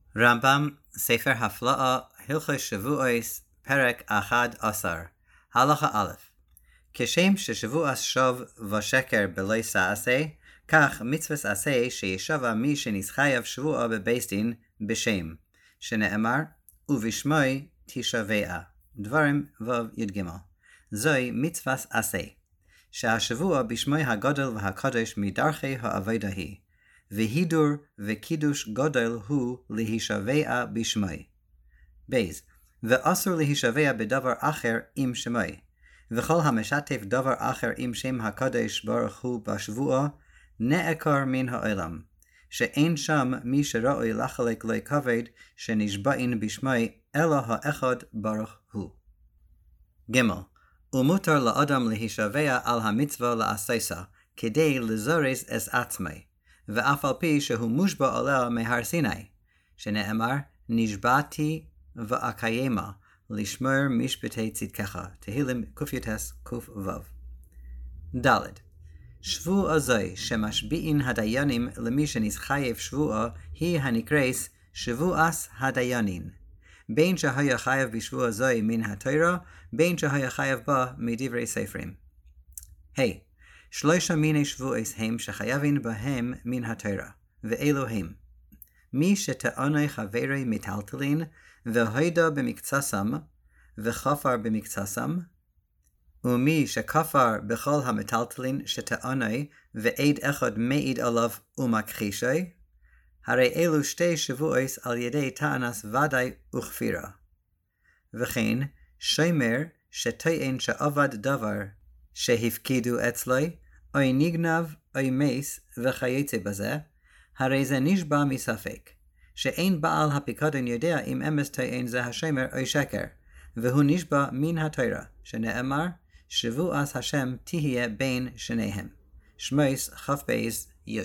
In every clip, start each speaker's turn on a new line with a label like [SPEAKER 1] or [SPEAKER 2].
[SPEAKER 1] רמב"ם, ספר הפלאה, הלכות שבועס, פרק 11, הלכה א'. כשם ששבוע שוב ושקר בלא שעשה, כך מצוות עשה שישבע מי שנסחייב שבוע בבית דין בשם, שנאמר, ובשמי תשבעה. דברים וי"ג. זוהי מצוות עשה, שהשבוע בשמי הגדול והקדוש מדרכי העבודה היא, והידור וקידוש גדול הוא להישבע בשמי. בייז, ואסור להישבע בדבר אחר עם שמי, וכל המשתף דבר אחר עם שם הקדוש ברוך הוא בשבוע, נעקר מן העולם, שאין שם מי שראוי לחלק לו כבוד שנשבעין בשמי, אלא האחד ברוך הוא. ג' ומותר לאדם להישבע על המצווה לעשותה, כדי לזרז את עצמי, ואף על פי שהוא מושבע עליה מהר סיני, שנאמר, נשבעתי ואקיימה, לשמור משפטי צדקך. תהילים קי"ס ק"ו. ד' שבוע זו שמשביעין הדיינים למי שנסחייב שבוע, היא הנקראת שבועת הדיינין. בין שהיה חייב בשבוע זו מן התורה, בין שהיה חייב בה מדברי ספרים. שלושה מיני שבועות הם שחייבים בהם מן התורה, ואלו הם: מי שטעני חברי מטלטלין, והוידה במקצתם, וכפר במקצתם, ומי שכפר בכל המטלטלין שטעני, ועד אחד מעיד עליו ומכחישי, הרי אלו שתי שבועות על ידי טענס ודאי וכפירה. וכן, שומר שטוען שעבד דבר שהפקידו אצלי, או נגנב או מס וכיוצא בזה, הרי זה נשבע מספק, שאין בעל הפיקדון יודע אם אמס טוען זה השומר או שקר, והוא נשבע מן התורה, שנאמר, שבועת השם תהיה בין שניהם. שמות כ"ב י'.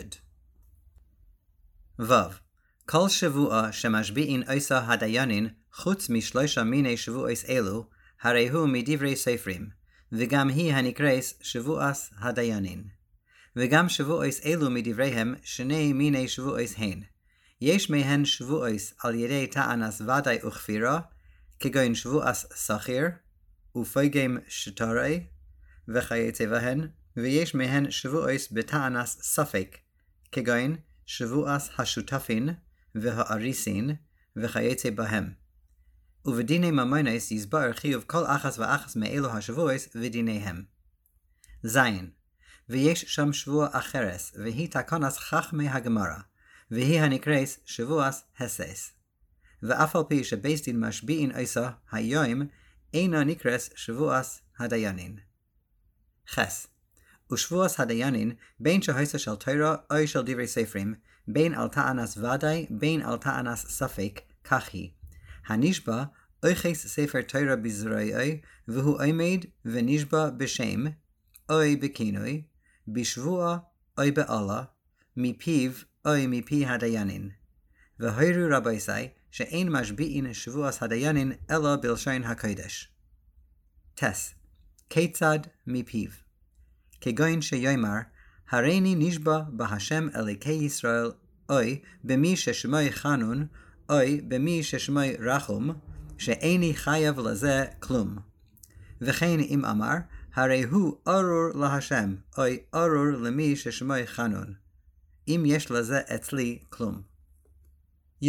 [SPEAKER 1] ו. כל שבוע שמשביעין עושה הדיינים חוץ משלושה מיני שבועות אלו, הרי הוא מדברי ספרים, וגם היא הנקראת שבועת הדיינים. וגם שבועות אלו מדבריהם שני מיני שבועות הן. יש מהן שבועות על ידי טענס ודאי וכפירה, כגון שבועת שכיר, ופוגם שטרי, וכיוצא בהן, ויש מהן שבועות בטענס ספק, כגון שבועת השותפין והאריסין, וכיוצא בהם. ובדיני ממונס יסבר חיוב כל אחת ואחת מאלו השבועות ודיניהם. זין, ויש שם שבוע אחרת, והיא תקנת חכמי הגמרא, והיא הנקראת שבועת הסס. ואף על פי שבית דין משביעין עושה היום, אינה נקראת שבועת הדיינים. חס. ושבועת הדיינים, בין שהעושה של תורה או של דברי ספרים, בין על טענס ודאי, בין על טענס ספק, כך היא. הנשבע אוחז ספר תורה בזרועו, והוא עומד ונשבע בשם, או בכינוי, בשבוע או בעלה, מפיו או מפי הדיינים. והורו רבוסי שאין משביעין שבועת הדיינים אלא בלשון הקודש. טס. כיצד מפיו? כגון שיאמר, הריני נשבע בהשם אלוקי ישראל, אוי במי ששמי חנון, אוי במי ששמי רחום, שאיני חייב לזה כלום. וכן אם אמר, הרי הוא ארור להשם, אוי ארור למי ששמי חנון. אם יש לזה אצלי כלום. י.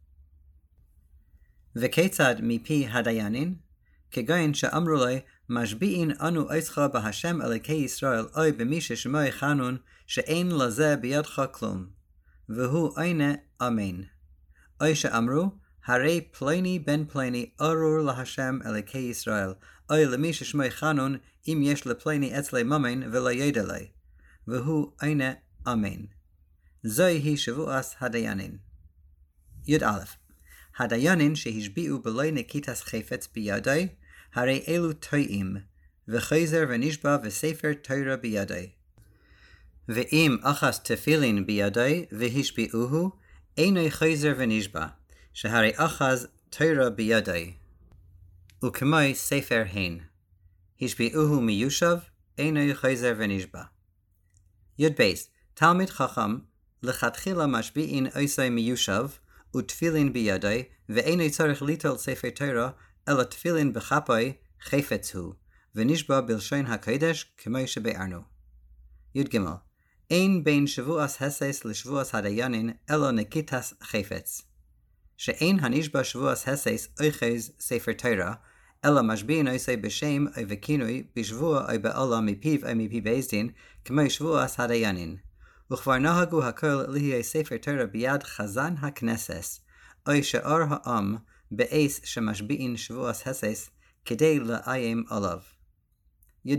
[SPEAKER 1] וכיצד מפי הדיינים? כגון שאמרו לי, משביעין אנו עורך בהשם אלוקי ישראל, אוי במי ששמי חנון, שאין לזה בידך כלום. והוא עונה אמן. אוי שאמרו, הרי פלוני בן פלוני ארור להשם אלוקי ישראל, אוי למי ששמי חנון, אם יש לפלוני אצלי ממון ולא ידע לי. והוא עונה אמן. זוהי שבועת הדיינים. י"א. הדיינים שהשביעו בלא נקיטת חפץ בידי, הרי אלו טועים, וחוזר ונשבע וספר תורה בידי. ואם אחז תפילין בידי והשביעוהו, אינו חוזר ונשבע, שהרי אחז תורה בידי. וכמו ספר הן. השביעוהו מיושב, אינו חוזר ונשבע. י"ב. תלמיד חכם, לכתחילה משביעין עושה מיושב, ותפילין בידי, ואינו צריך ליטול ספר תורה, אלא תפילין בכפי חפץ הוא, ונשבע בלשון הקודש כמו שביארנו. י"ג אין בין שבועס הסס לשבועס הדיינים אלא נקיטס חפץ. שאין הנשבע שבועס הסס אוחז ספר תורה, אלא משביעין עושה בשם או וכינוי בשבוע או בעולה מפיו או מפי בית דין, כמו שבועס הדיינים. וכבר נהגו הכל להיות ספר תורה ביד חזן הכנסס, או שאר העם בעס שמשביעין שבועס הסס, כדי לאיים עליו. י"ד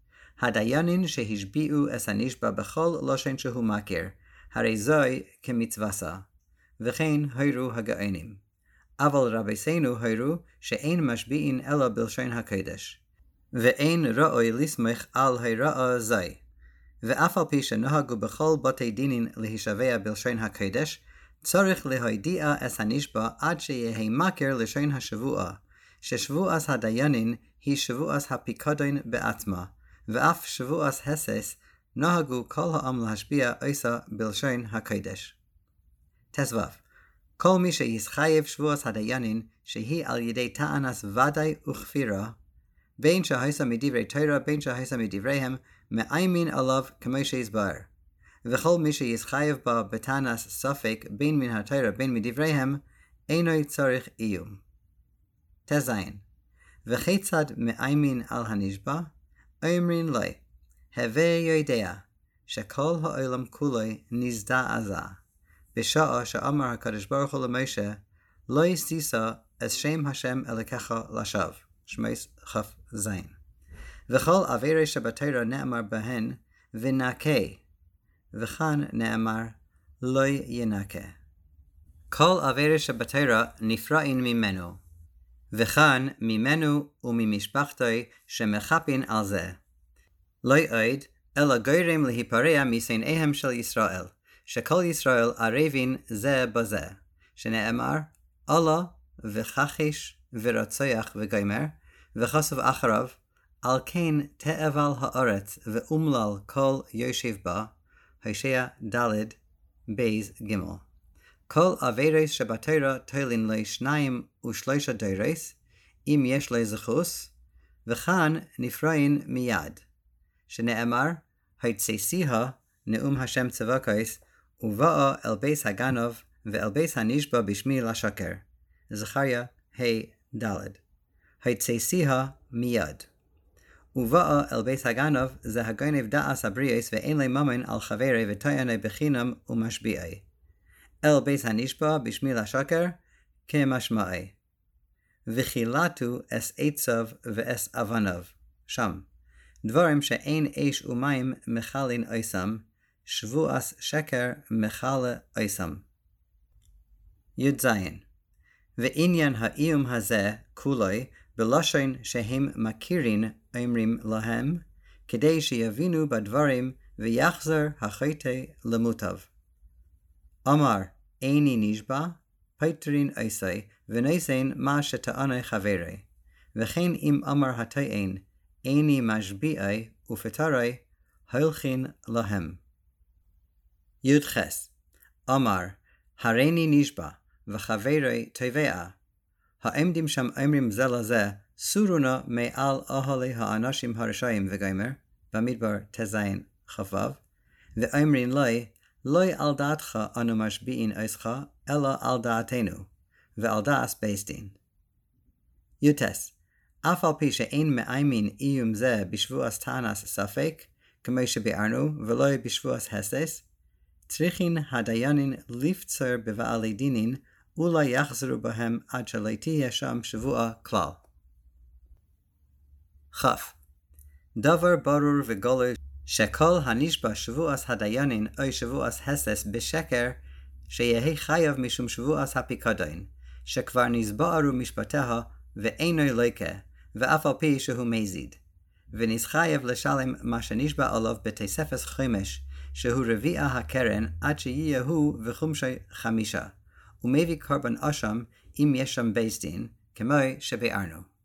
[SPEAKER 1] הדיינים שהשביעו את הנשבע בכל לשון שהוא מכיר, הרי זוהי כמצווסה, וכן הורו הגאונים. אבל רבותינו הורו שאין משביעין אלא בלשון הקודש, ואין ראוי לסמוך על הוראה זו. ואף על פי שנהגו בכל בתי דינין להישבע בלשון הקודש, צריך להודיע את הנשבע עד שיהיה מכיר לשון השבועה, ששבועס הדיינים היא שבועס הפיקדון בעצמה, ואף שבועס הסס נהגו כל העם להשביע עושה בלשון הקודש. תסבב כל מי שיסחייב שבועס הדיינים שהיא על ידי טענס ודאי וכפירה, בין שהייסה מדברי תורה בין שהייסה מדבריהם, מאיימין עליו כמו שהסבר. וכל מי שיסחייב בה בטענס ספק בין מן התורה בין מדבריהם, אינו צריך איום. תזיין וכיצד מאיימין על הנשבע? אומרין לי, הווה יודע שכל העולם כולו נזדעזע, בשעה שאמר הקדוש ברוך הוא למשה, לא יסיסה את שם השם אלוקיך לשווא. שמות כ"ז. וכל עבירה שבתורה נאמר בהן, ונקה, וכאן נאמר, לא ינקה. כל עבירה שבתורה נפרעין ממנו, וכאן ממנו וממשפחתו שמחפין על זה. לא עוד, אלא גורם להיפרע משנאיהם של ישראל, שכל ישראל ערבים זה בזה, שנאמר, אללה וכחיש ורצח וגומר, וחשוב אחריו, על כן תאבל הארץ ואומלל כל יושב בה, הושע ד' בייז ג'. כל עבירה שבתורה תולין לו 2 ו3 דורס, אם יש לו זכוס, וכאן נפרעין מיד, שנאמר, היצאסיה נאום השם צבקוס, ובאה אל בית הגנוב ואל בית הנשבע בשמי לשקר. זכריה ה' היצאסיה מיד. ובאה אל בית הגנוב זה הגנב דעס הבריאס ואין לי ממון על חברי וטוענה בחינם ומשביעי. אל בית הנשבע בשמי לשקר כמשמעי. וחילתו אס עצב ואס אבנוב. שם. דברים שאין אש ומים מחלין אויסם, שבועס שקר מחלה אויסם. י"ז ועניין האיום הזה כולוי בלשון שהם מכירין אומרים להם, כדי שיבינו בדברים ויחזר החוטא למוטב. אמר, איני נשבע, פטרין עושה, ונעשין מה שטענה חברי. וכן אם אמר הטוען, איני משביעי ופטרי, הולכין להם. י"ח אמר, הריני נשבע, וחברי תובע. העמדים שם אומרים זה לזה, סורונה מעל אהלי האנשים הרשעים וגומר, במדבר תזין כ"ו, ואומרים לי, לא על דעתך אנו משביעין עשך, אלא על דעתנו, ועל דעס בית דין. י"ט אף על פי שאין מאיימין איום זה בשבועס טענס ספק, כמו שביארנו, ולא בשבועס הסס, צריכין הדיינים לפצור בבעלי דינין, אולי יחזרו בהם עד שלא תהיה שם שבועה כלל. כ' דבר ברור וגלוי שכל הנשבע שבועס הדיינים או שבועס הסס בשקר, שיהיה חייב משום שבועס הפיקדון, שכבר נסבערו משפטיה ואינו לוקה, ואף על פי שהוא מזיד. ונסחייב לשלם מה שנשבע עליו בתוספת חומש, שהוא רביע הקרן עד שיהיה הוא וחומשי 5, ומביא קורבן אשם אם יש שם בית דין, כמו שביארנו.